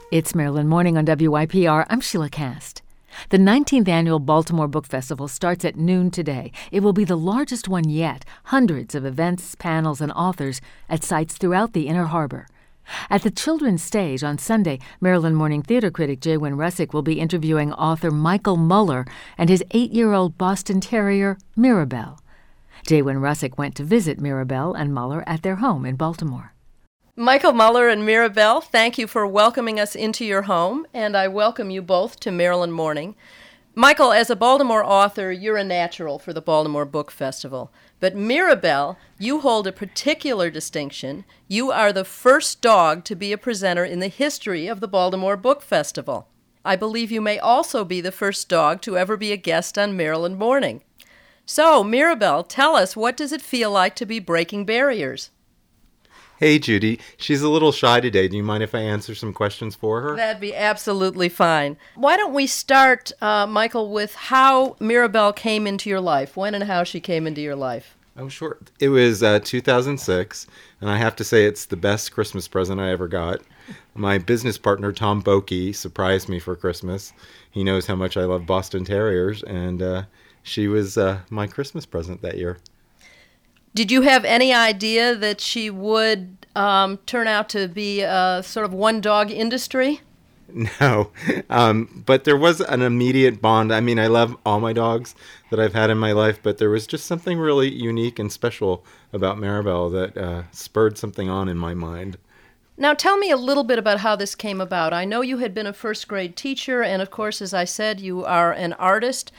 It's Maryland Morning on WYPR. I'm Sheila Cast. The 19th Annual Baltimore Book Festival starts at noon today. It will be the largest one yet. Hundreds of events, panels, and authors at sites throughout the Inner Harbor. At the Children's Stage on Sunday, Maryland Morning Theater critic Jaywen Russick will be interviewing author Michael Muller and his 8-year-old Boston Terrier, Mirabelle. Jaywen Russick went to visit Mirabelle and Muller at their home in Baltimore. Michael Muller and Mirabelle, thank you for welcoming us into your home, and I welcome you both to Maryland Morning. Michael, as a Baltimore author, you're a natural for the Baltimore Book Festival. But Mirabelle, you hold a particular distinction. You are the first dog to be a presenter in the history of the Baltimore Book Festival. I believe you may also be the first dog to ever be a guest on Maryland Morning. So, Mirabelle, tell us, what does it feel like to be breaking barriers? Hey, Judy. She's a little shy today. Do you mind if I answer some questions for her? That'd be absolutely fine. Why don't we start, Michael, with how Mirabelle came into your life, when and how she came into your life? Oh, sure. It was 2006, and I have to say it's the best Christmas present I ever got. My business partner, Tom Boki, surprised me for Christmas. He knows how much I love Boston Terriers, and she was my Christmas present that year. Did you have any idea that she would turn out to be a sort of one-dog industry? No, but there was an immediate bond. I mean, I love all my dogs that I've had in my life, but there was just something really unique and special about Mirabelle that spurred something on in my mind. Now, tell me a little bit about how this came about. I know you had been a first-grade teacher, and of course, as I said, you are an artist.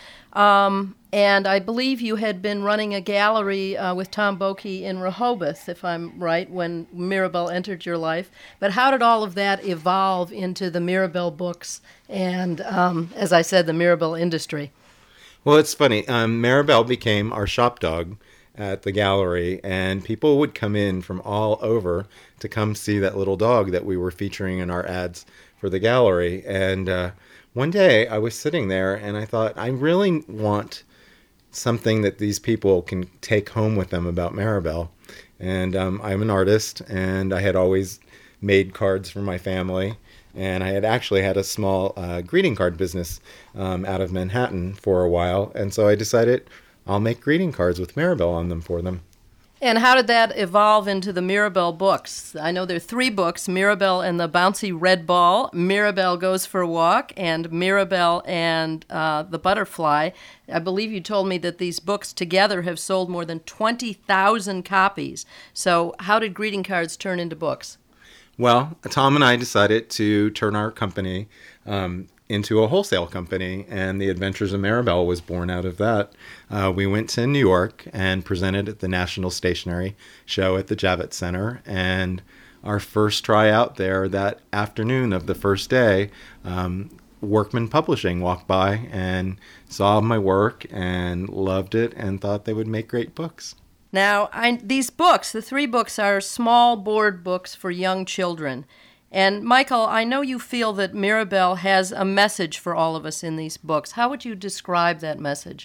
And I believe you had been running a gallery with Tom Boki in Rehoboth, if I'm right, when Mirabelle entered your life. But how did all of that evolve into the Mirabelle books and, as I said, the Mirabelle industry? Well, it's funny. Mirabelle became our shop dog at the gallery, and people would come in from all over to come see that little dog that we were featuring in our ads for the gallery. And one day I was sitting there and I thought, I really want something that these people can take home with them about Mirabelle. And I'm an artist, and I had always made cards for my family. And I had actually had a small greeting card business out of Manhattan for a while. And so I decided I'll make greeting cards with Mirabelle on them for them. And how did that evolve into the Mirabelle books? I know there are 3 books, Mirabelle and the Bouncy Red Ball, Mirabelle Goes for a Walk, and Mirabelle and the Butterfly. I believe you told me that these books together have sold more than 20,000 copies. So how did greeting cards turn into books? Well, Tom and I decided to turn our company into a wholesale company, and the Adventures of Mirabelle was born out of that. We went to New York and presented at the National Stationery Show at the Javits Center, and our first tryout there that afternoon of the first day, Workman Publishing walked by and saw my work and loved it and thought they would make great books. Now, these books, the 3 books, are small board books for young children. And Michael, I know you feel that Mirabelle has a message for all of us in these books. How would you describe that message?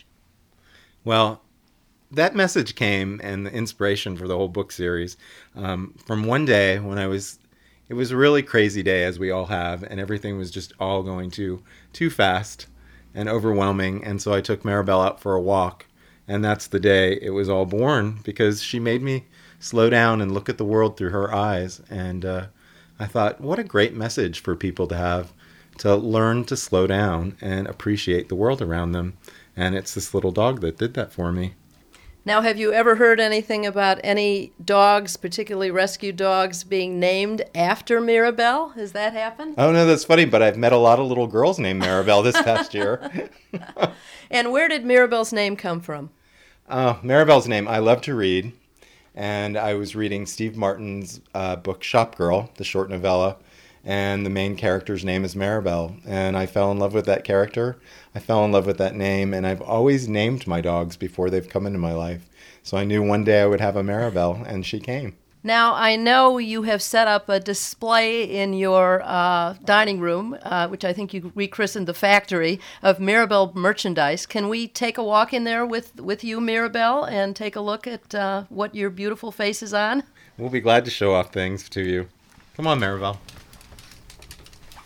Well, that message came, and the inspiration for the whole book series, from one day when it was a really crazy day, as we all have, and everything was just all going too fast and overwhelming. And so I took Mirabelle out for a walk, and that's the day it was all born, because she made me slow down and look at the world through her eyes. And I thought, what a great message for people to have, to learn to slow down and appreciate the world around them. And it's this little dog that did that for me. Now, have you ever heard anything about any dogs, particularly rescue dogs, being named after Mirabelle? Has that happened? Oh, no, that's funny, but I've met a lot of little girls named Mirabelle this past year. And where did Mirabelle's name come from? Mirabelle's name, I love to read. And I was reading Steve Martin's book Shop Girl, the short novella, and the main character's name is Mirabelle. And I fell in love with that character. I fell in love with that name, and I've always named my dogs before they've come into my life. So I knew one day I would have a Mirabelle, and she came. Now, I know you have set up a display in your dining room, which I think you rechristened the factory, of Mirabelle merchandise. Can we take a walk in there with you, Mirabelle, and take a look at what your beautiful face is on? We'll be glad to show off things to you. Come on, Mirabelle.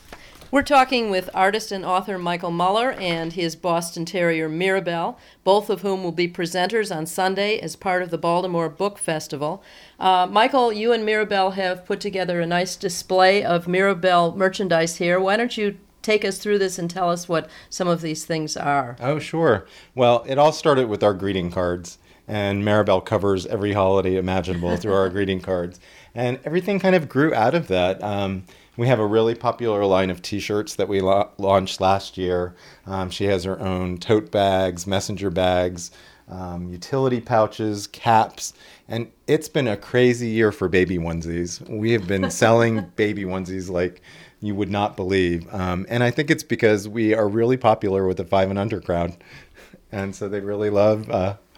We're talking with artist and author Michael Muller and his Boston Terrier Mirabelle, both of whom will be presenters on Sunday as part of the Baltimore Book Festival. Michael, you and Mirabelle have put together a nice display of Mirabelle merchandise here. Why don't you take us through this and tell us what some of these things are? Oh, sure. Well, it all started with our greeting cards, and Mirabelle covers every holiday imaginable through our greeting cards. And everything kind of grew out of that. We have a really popular line of T-shirts that we launched last year. She has her own tote bags, messenger bags, utility pouches, caps, and it's been a crazy year for baby onesies. We have been selling baby onesies like you would not believe. And I think it's because we are really popular with the 5 and under crowd. And so they really love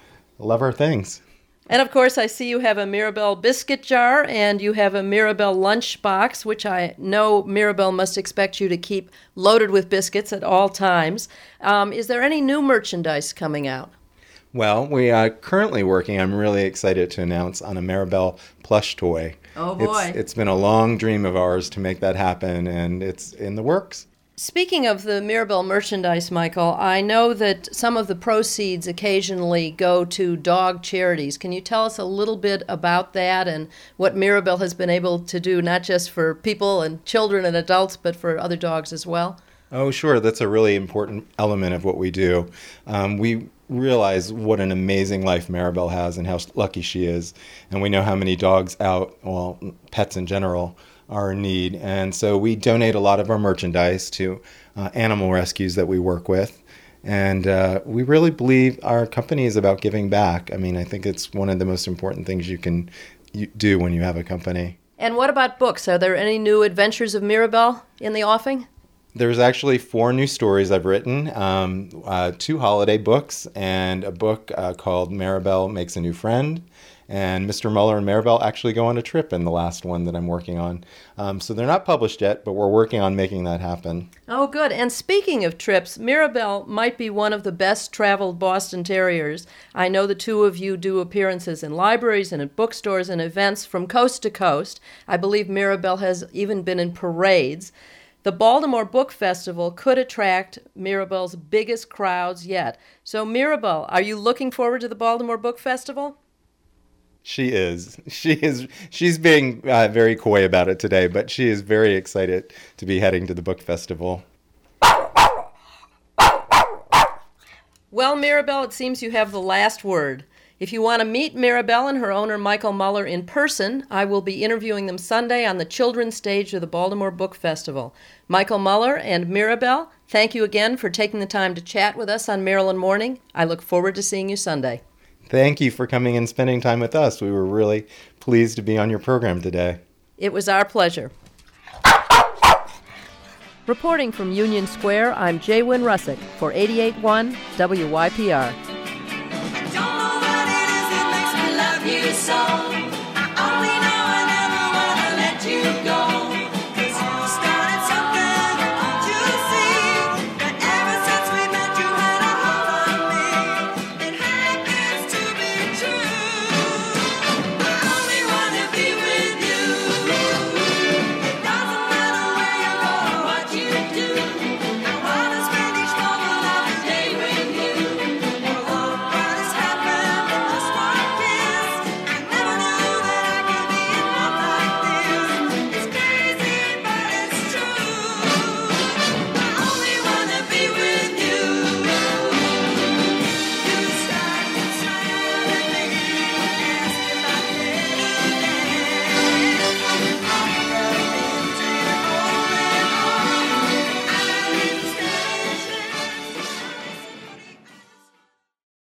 our things. And of course, I see you have a Mirabelle biscuit jar and you have a Mirabelle lunch box, which I know Mirabelle must expect you to keep loaded with biscuits at all times. Is there any new merchandise coming out? Well, we are currently working, I'm really excited to announce, on a Mirabelle plush toy. Oh, boy. It's been a long dream of ours to make that happen, and it's in the works. Speaking of the Mirabelle merchandise, Michael, I know that some of the proceeds occasionally go to dog charities. Can you tell us a little bit about that and what Mirabelle has been able to do, not just for people and children and adults, but for other dogs as well? Oh, sure. That's a really important element of what we do. We realize what an amazing life Mirabelle has and how lucky she is. And we know how many dogs out, well, pets in general, are in need. And so we donate a lot of our merchandise to animal rescues that we work with. And we really believe our company is about giving back. I mean, I think it's one of the most important things you can do when you have a company. And what about books? Are there any new adventures of Mirabelle in the offing? There's actually 4 new stories I've written, 2 holiday books, and a book called Mirabelle Makes a New Friend. And Mr. Muller and Mirabelle actually go on a trip in the last one that I'm working on. So they're not published yet, but we're working on making that happen. Oh, good. And speaking of trips, Mirabelle might be one of the best traveled Boston Terriers. I know the two of you do appearances in libraries and at bookstores and events from coast to coast. I believe Mirabelle has even been in parades. The Baltimore Book Festival could attract Mirabelle's biggest crowds yet. So, Mirabelle, are you looking forward to the Baltimore Book Festival? She is. She's being very coy about it today, but she is very excited to be heading to the book festival. Well, Mirabelle, it seems you have the last word. If you want to meet Mirabelle and her owner, Michael Muller, in person, I will be interviewing them Sunday on the children's stage of the Baltimore Book Festival. Michael Muller and Mirabelle, thank you again for taking the time to chat with us on Maryland Morning. I look forward to seeing you Sunday. Thank you for coming and spending time with us. We were really pleased to be on your program today. It was our pleasure. Reporting from Union Square, I'm Jay Wynn Russick for 88.1 WYPR. Don't know what it is that makes me love you so.